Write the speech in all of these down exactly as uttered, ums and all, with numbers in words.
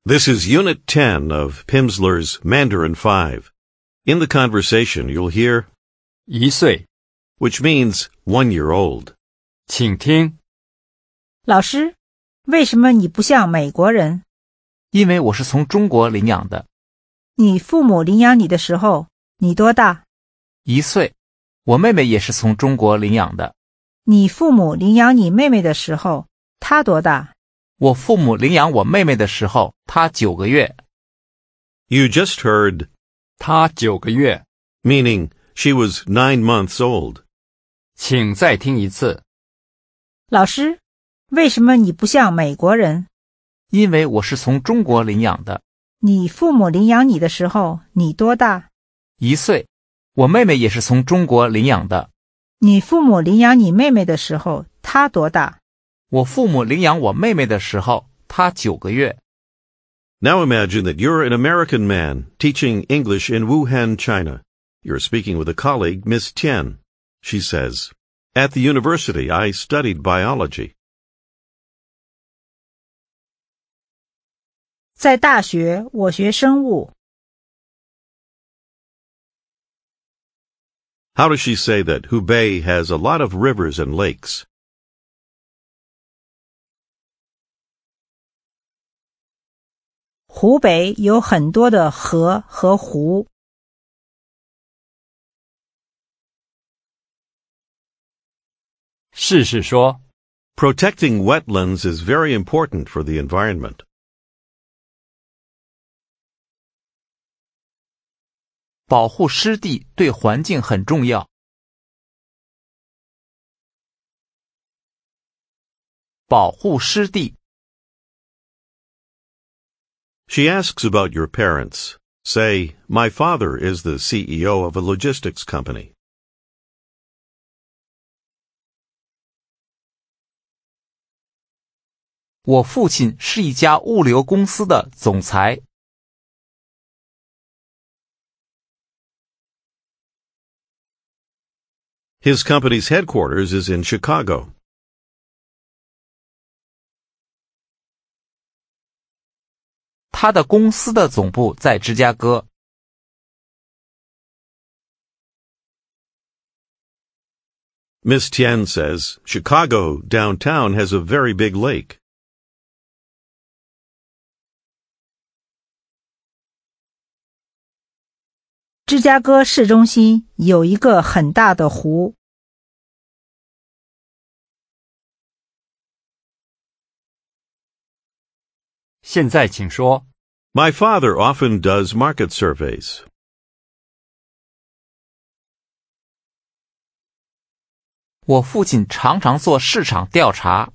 This is Unit ten of Pimsleur's Mandarin five. In the conversation, you'll hear 一岁， which means one year old. 请听。 老师，为什么你不像美国人？ 因为我是从中国领养的。 你父母领养你的时候，你多大？ 一岁。我妹妹也是从中国领养的。 你父母领养你妹妹的时候，她多大？ 我父母领养我妹妹的时候，她九个月。 You just heard 她九个月， meaning she was nine months old. 请再听一次。 老师，为什么你不像美国人？ 因为我是从中国领养的。 你父母领养你的时候，你多大？ 一岁。我妹妹也是从中国领养的。 你父母领养你妹妹的时候，她多大？ 我父母领养我妹妹的时候，她九个月。 Now imagine that you're an American man teaching English in Wuhan, China. You're speaking with a colleague, Miss Tian. She says, "At the university, I studied biology." 在大学，我学生物。 How does she say that Hubei has a lot of rivers and lakes? 湖北有很多的河和湖。 试试说。 Protecting wetlands is very important for the environment. 保护湿地对环境很重要。保护湿地。 She asks about your parents. Say, "My father is the C E O of a logistics company." 我父亲是一家物流公司的总裁。 His company's headquarters is in Chicago. 他的公司的总部在芝加哥。 Miss Tian says, Chicago downtown has a very big lake. 芝加哥市中心有一个很大的湖。 现在请说。 My father often does market surveys. 我父亲常常做市场调查。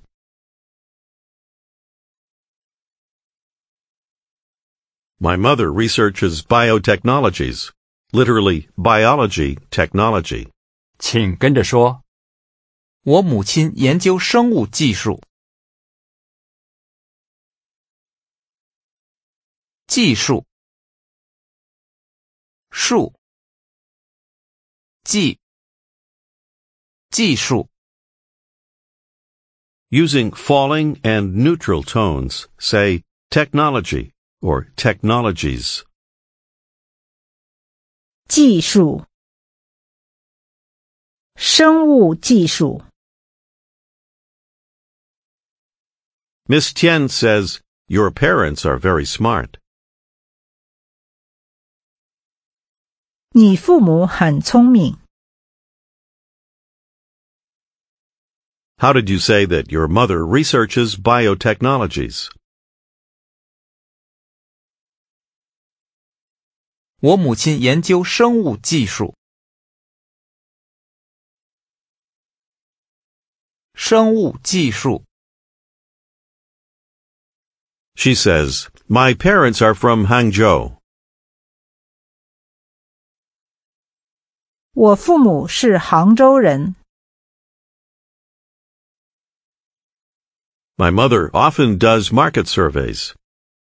My mother researches biotechnologies, literally biology technology. 请跟着说。 我母亲研究生物技术。技术。术。技。技术。 Using falling and neutral tones, say technology or technologies. 技术。生物技术。 Miss Tian says, your parents are very smart. 你父母很聪明。 How did you say that your mother researches biotechnologies? 我母亲研究生物技术。生物技术。 She says, my parents are from Hangzhou. 我父母是杭州人。 My mother often does market surveys.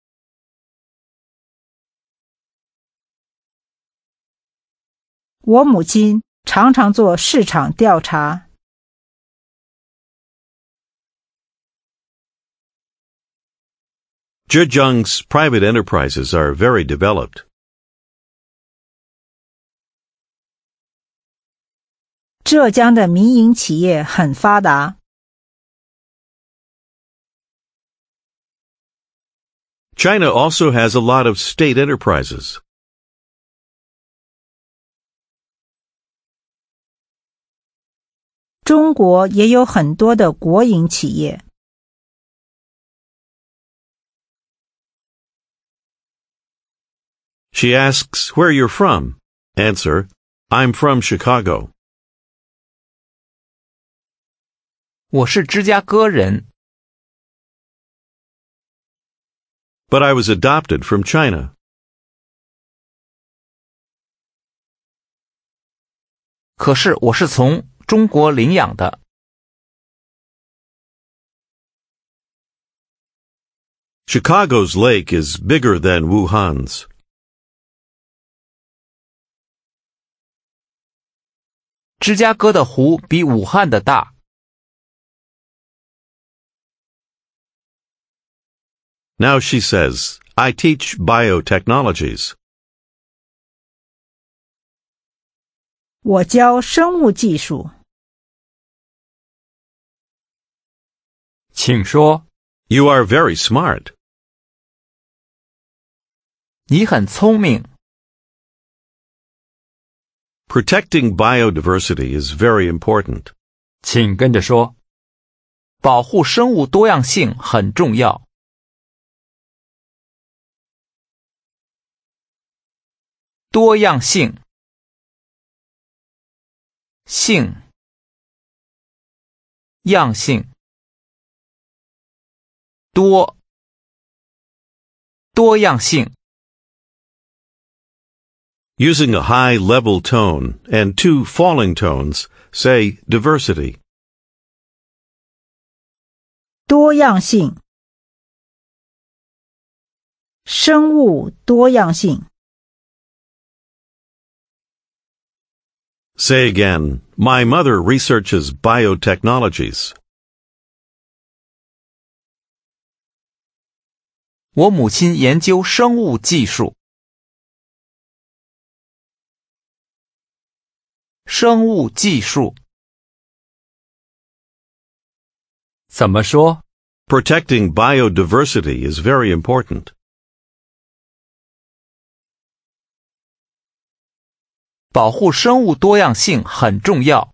我母亲常常做市场调查。 Zhejiang's private enterprises are very developed. 浙江的民营企业很发达。 China also has a lot of state enterprises. 中国也有很多的国营企业。 She asks where you're from. Answer, I'm from Chicago. 我是芝加哥人， But I was adopted from China. 可是我是从中国领养的。 Chicago's lake is bigger than Wuhan's. 芝加哥的湖比武汉的大。 Now she says, I teach biotechnologies. 我教生物技术。 请说， You are very smart. 你很聪明。 Protecting biodiversity is very important. 请跟着说， 保护生物多样性很重要。多样性，性，样性，多，多样性。 Using a high level tone and two falling tones, say diversity. 多样性，生物多样性。 Say again, my mother researches biotechnologies. 我母亲研究生物技术。生物技术。 怎么说？ Protecting biodiversity is very important. 保护生物多样性很重要。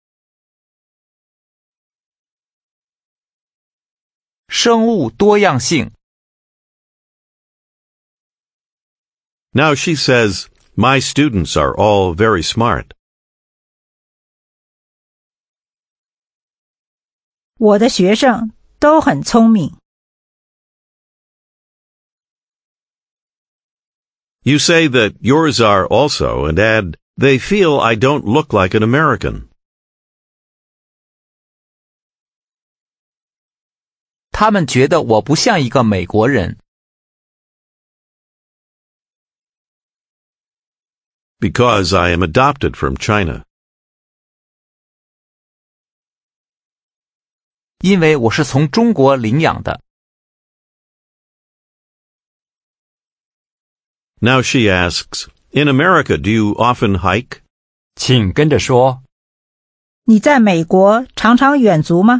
生物多样性。 Now she says, my students are all very smart. 我的学生都很聪明。 You say that yours are also and add, they feel I don't look like an American. 他们觉得我不像一个美国人。 Because I am adopted from China. 因为我是从中国领养的。 Now she asks, in America, do you often hike? 请跟着说， 你在美国常常远足吗？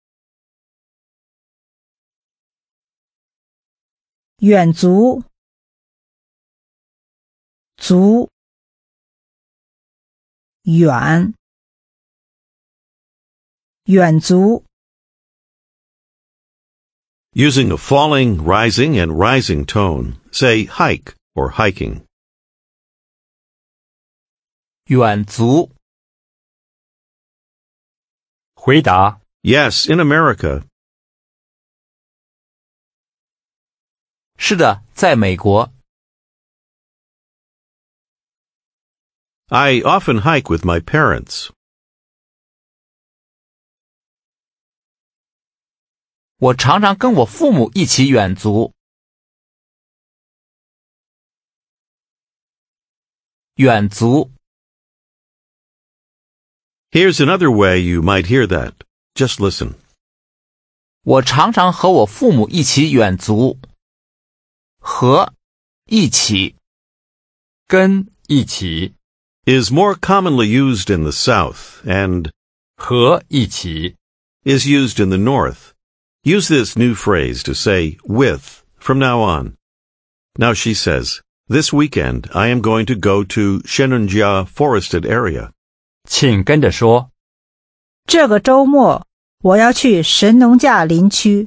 远足，足，远，远足。 Using a falling, rising, and rising tone, say hike or hiking. 远足。 回答， Yes, in America. 是的，在美国。 I often hike with my parents. 我常常跟我父母一起远足。远足。 Here's another way you might hear that. Just listen. 我常常和我父母一起远足。 和，一起。 跟一起， is more commonly used in the South and 和一起， is used in the North. Use this new phrase to say with from now on. Now she says, this weekend I am going to go to Shenanjia forested area. 请跟着说。 这个周末我要去神农架林区。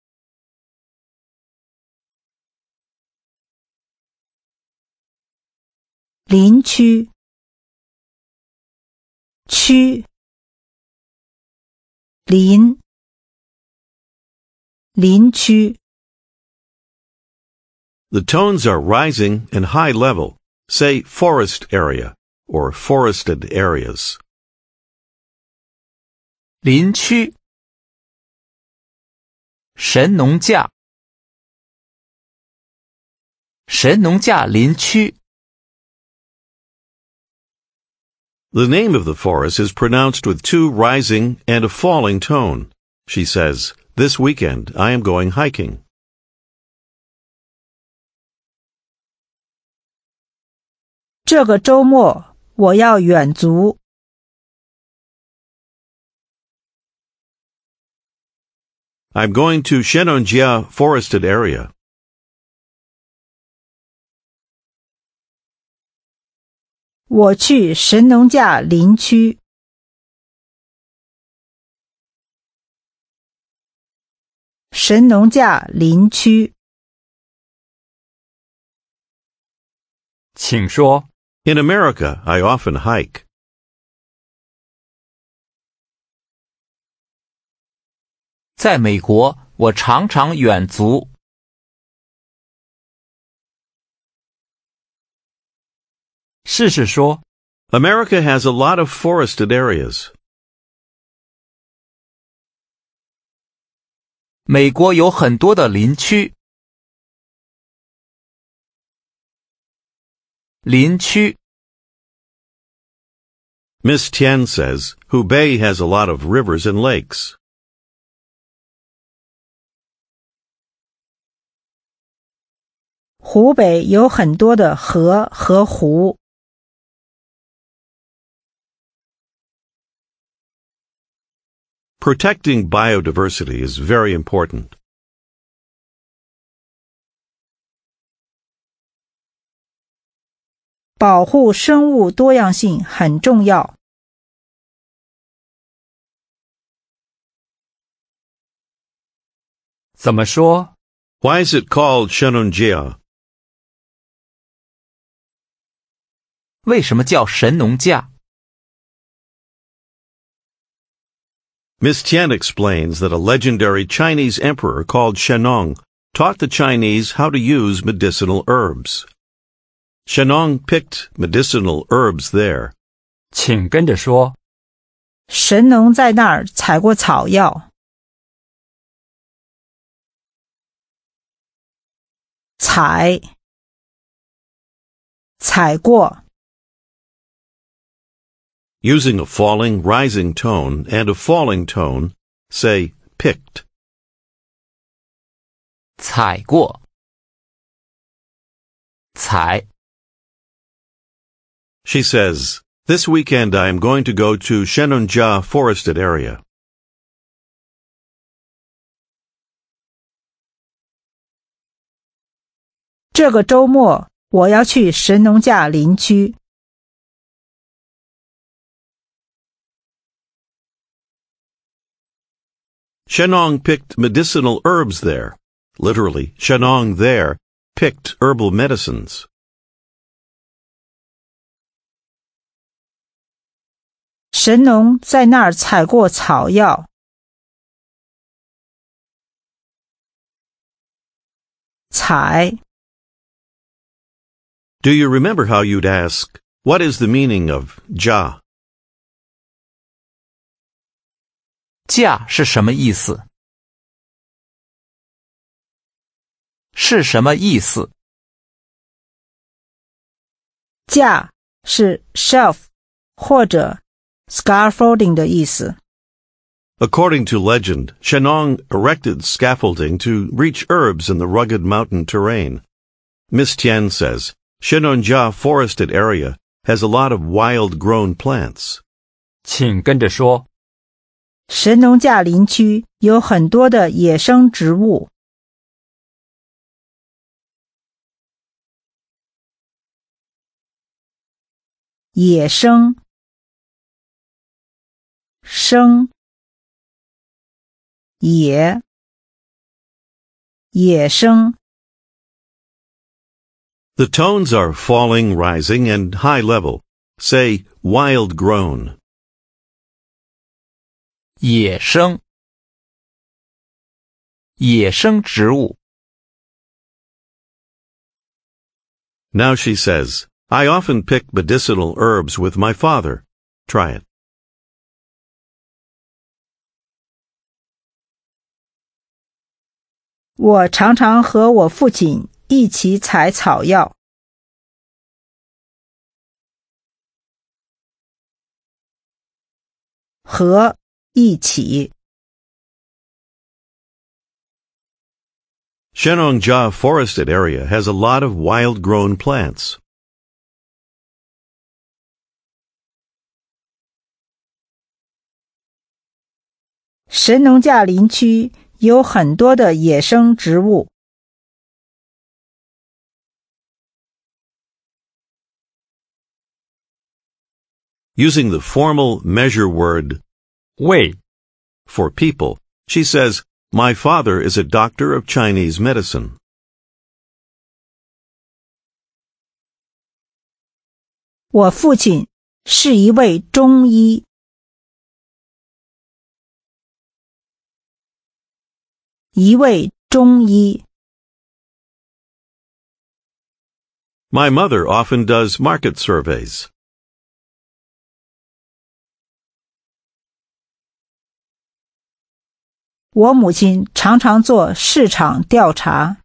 林区，区，林，林区。 The tones are rising and high level. Say forest area or forested areas. 林区，神农架，神农架林区。 The name of the forest is pronounced with two rising and a falling tone. She says, this weekend I am going hiking. 这个周末我要远足。 I'm going to Shenanjia forested area. 我去神农架林区。神农架林区。 请说。 In America, I often hike. 在美国，我常常远足。 试试说。 America has a lot of forested areas. 美国有很多的林区。林区。 Miss Tian says, Hubei has a lot of rivers and lakes. 湖北有很多的河和湖。 Protecting biodiversity is very important. 保护生物多样性很重要。 怎么说？ Why is it called Shenanjia? 为什么叫神农架？ Miss Tian explains that a legendary Chinese emperor called Shennong taught the Chinese how to use medicinal herbs. Shennong picked medicinal herbs there. 请跟着说。 神农在那儿采过草药。采，采过。 Using a falling, rising tone and a falling tone, say picked. 采过。采。 She says, this weekend I am going to go to Shenanjia forested area. 这个周末我要去神农架林区。 Shennong picked medicinal herbs there. Literally, Shennong there picked herbal medicines. 神农在那儿采过草药。采。 Do you remember how you'd ask, what is the meaning of jia? 架是什么意思？是什么意思？ 架是 shelf 或者 scaffolding 的意思。 According to legend, Shennong erected scaffolding to reach herbs in the rugged mountain terrain. Miss Tian says Shenonjia forested area has a lot of wild-grown plants. 请跟着说。 神农架林区有很多的野生植物。野生，生，野，野生。 The tones are falling, rising, and high level. Say wild-grown. 野生，野生植物。 Now she says, I often pick medicinal herbs with my father. Try it. 我常常和我父亲一起采草药。和一起。 Shenongjia forested area has a lot of wild-grown plants. 神农架林区有很多的野生植物。 Using the formal measure word 为 for people, she says, My father is a doctor of Chinese medicine. 我父亲是一位中医。一位中医。 My mother often does market surveys. 我母亲常常做市场调查。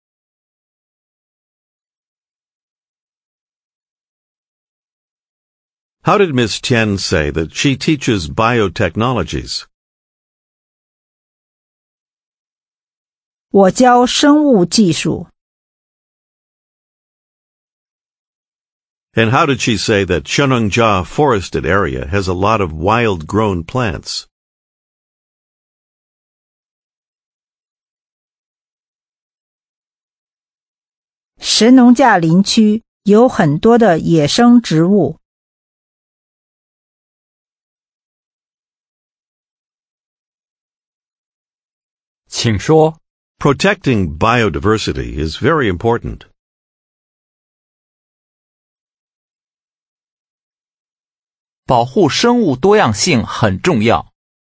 How did Miss Tian say that she teaches biotechnologies? 我教生物技术。 And how did she say that Shenongjia forested area has a lot of wild-grown plants? 神农架林区有很多的野生植物。 请说。 Protecting biodiversity is very important. 保护生物多样性很重要。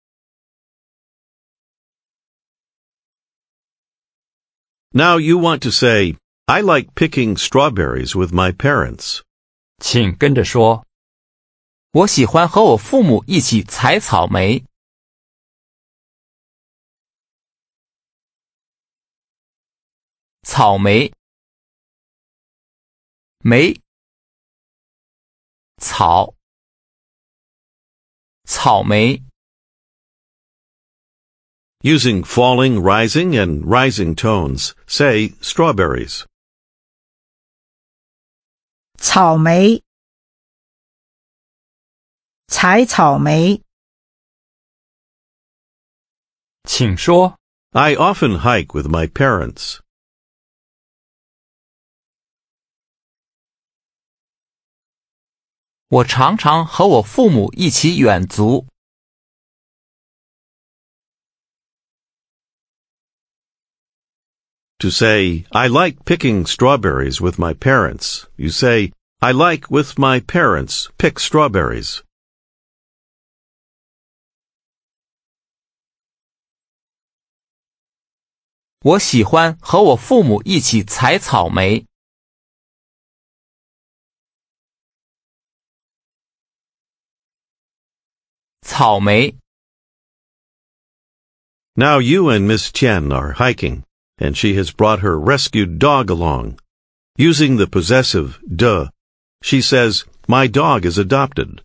Now you want to say, I like picking strawberries with my parents. 请跟着说。 我喜欢和我父母一起采草莓。草莓，莓，草，草莓。 Using falling, rising, and rising tones, say strawberries. 草莓，采草莓。 请说。 I often hike with my parents. 我常常和我父母一起远足。 To say, I like picking strawberries with my parents, you say, I like with my parents pick strawberries. 我喜欢和我父母一起采草莓。草莓。 Now you and Miss Tian are hiking, and she has brought her rescued dog along. Using the possessive de, she says, My dog is adopted.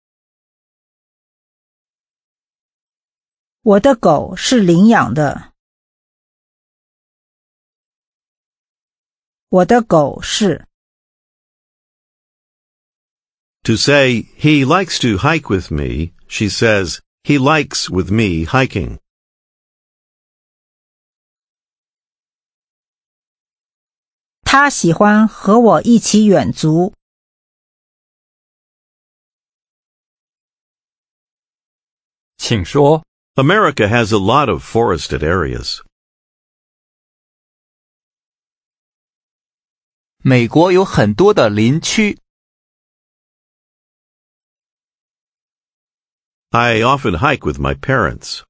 我的狗是领养的。 我的狗是。 To say, he likes to hike with me, she says, he likes with me hiking. 他喜欢和我一起远足。 请说， America has a lot of forested areas. 美国有很多的林区。 I often hike with my parents.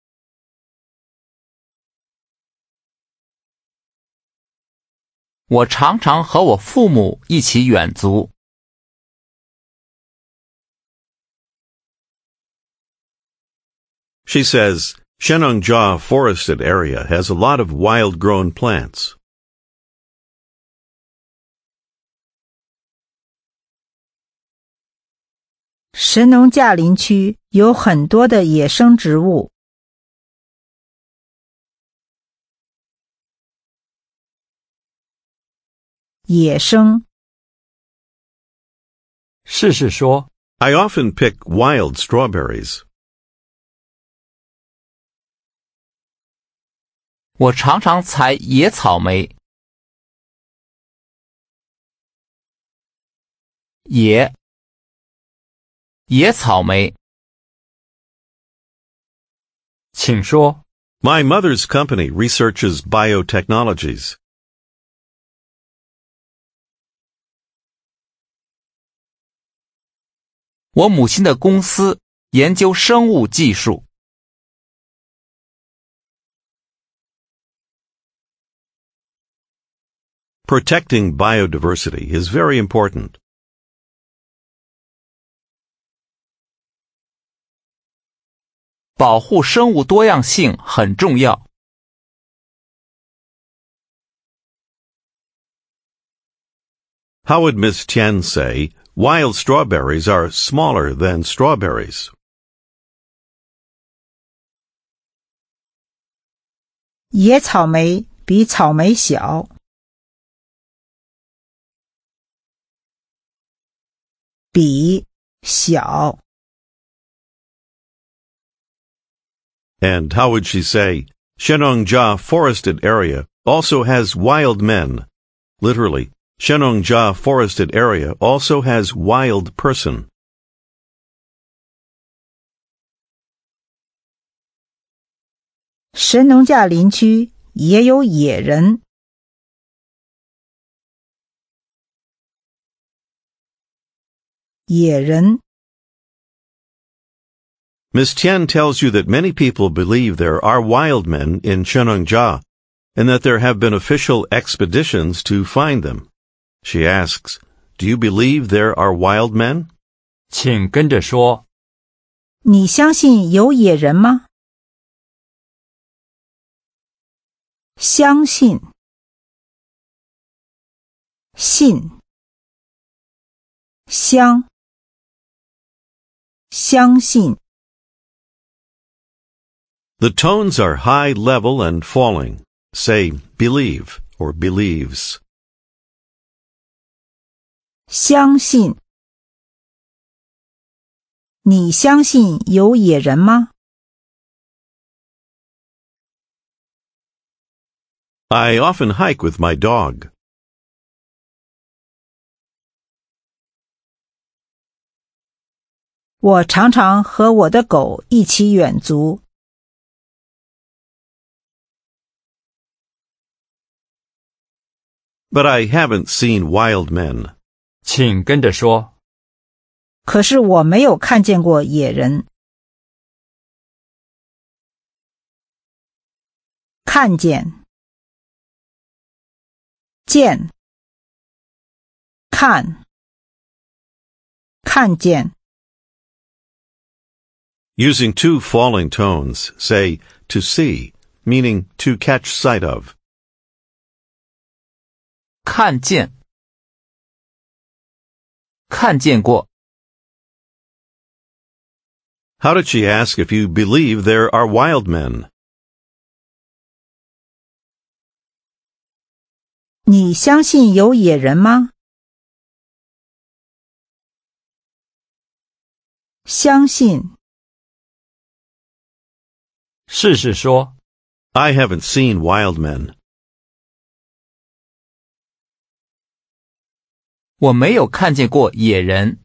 我常常和我父母一起远足。 She says, Shenongjia forested area has a lot of wild-grown plants. 神农架林区有很多的野生植物。野生。 试试说， I often pick wild strawberries. 我常常采野草莓。野野草莓。 请说， My mother's company researches biotechnologies. 我母亲的公司研究生物技术。 Protecting biodiversity is very important. 保护生物多样性很重要。 How would Miss Tian say, wild strawberries are smaller than strawberries? 野草莓比草莓小。比小。 And how would she say, Shenongjia forested area also has wild men? Literally, Shenongjia forested area also has wild person. 神农架林区也有野人。野人。 Miss Tian tells you that many people believe there are wild men in Shenongjia, and that there have been official expeditions to find them. She asks, do you believe there are wild men? 请跟着说， 你相信有野人吗？相信。信。相。相信。 The tones are high, level, and falling. Say believe or believes. 相信。你相信有野人吗？ I often hike with my dog. 我常常和我的狗一起远足。 But I haven't seen wild men. 请跟着说， 可是我没有看见过野人。看见。见。看。看见。 Using two falling tones, say to see, meaning to catch sight of. 看见。看见过。 How did she ask if you believe there are wild men? 你相信有野人吗？相信。 试试说， I haven't seen wild men. 我没有看见过野人。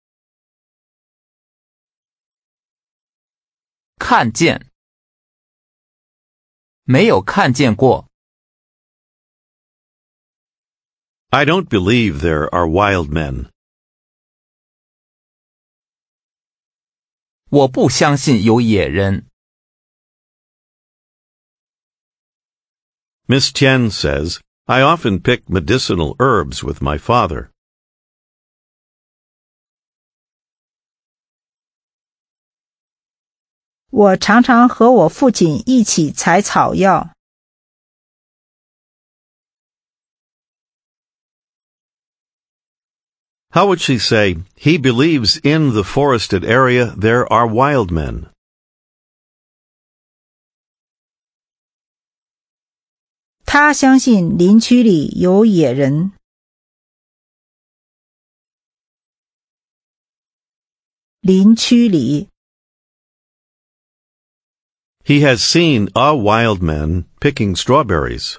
看见，没有看见过。 I don't believe there are wild men. 我不相信有野人。 Miss Tian says, I often pick medicinal herbs with my father. 我常常和我父亲一起采草药。 How would she say, he believes in the forested area there are wild men? 他相信林区里有野人。林区里。 He has seen a wild man picking strawberries.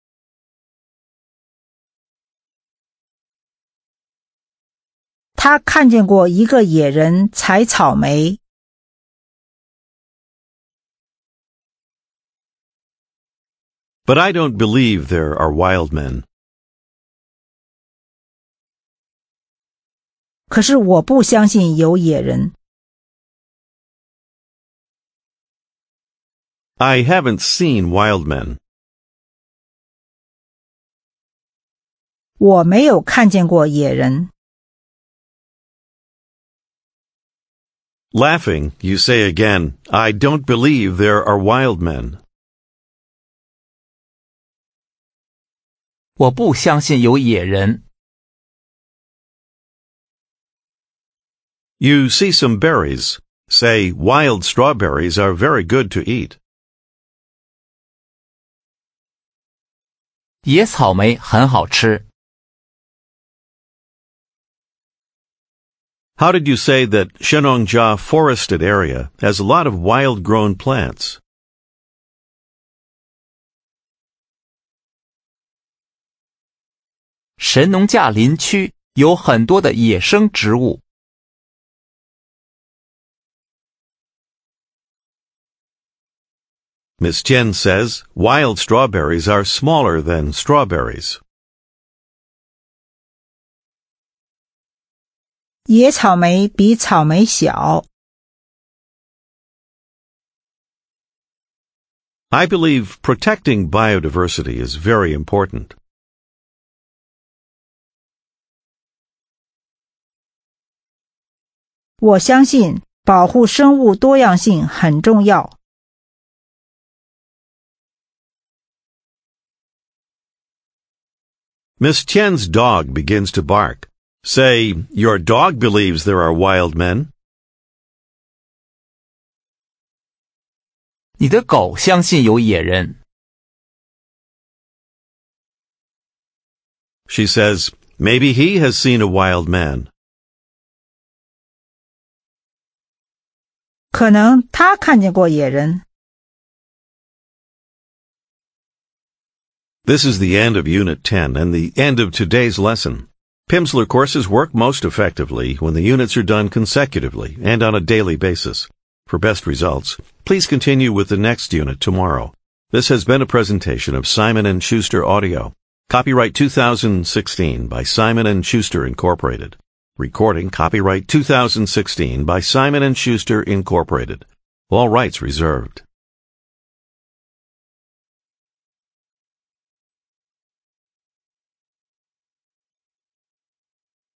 他看见过一个野人采草莓。 But I don't believe there are wild men. 可是我不相信有野人。 I haven't seen wild men. 我没有看见过野人。 Laughing, you say again, I don't believe there are wild men. 我不相信有野人。 You see some berries. Say, wild strawberries are very good to eat. 野草莓很好吃。 How did you say that Shenongjia forested area has a lot of wild-grown plants? 神农架林区有很多的野生植物。 Miss Tian says wild strawberries are smaller than strawberries. 野草莓比草莓小。 I believe protecting biodiversity is very important. 我相信保护生物多样性很重要。 Miss Tian's dog begins to bark. Say, your dog believes there are wild men. 你的狗相信有野人。 She says, maybe he has seen a wild man. 可能他看见过野人。 This is the end of Unit ten and the end of today's lesson. Pimsleur courses work most effectively when the units are done consecutively and on a daily basis. For best results, please continue with the next unit tomorrow. This has been a presentation of Simon and Schuster Audio. Copyright two thousand sixteen by Simon and Schuster Incorporated. Recording copyright two thousand sixteen by Simon and Schuster Incorporated. All rights reserved.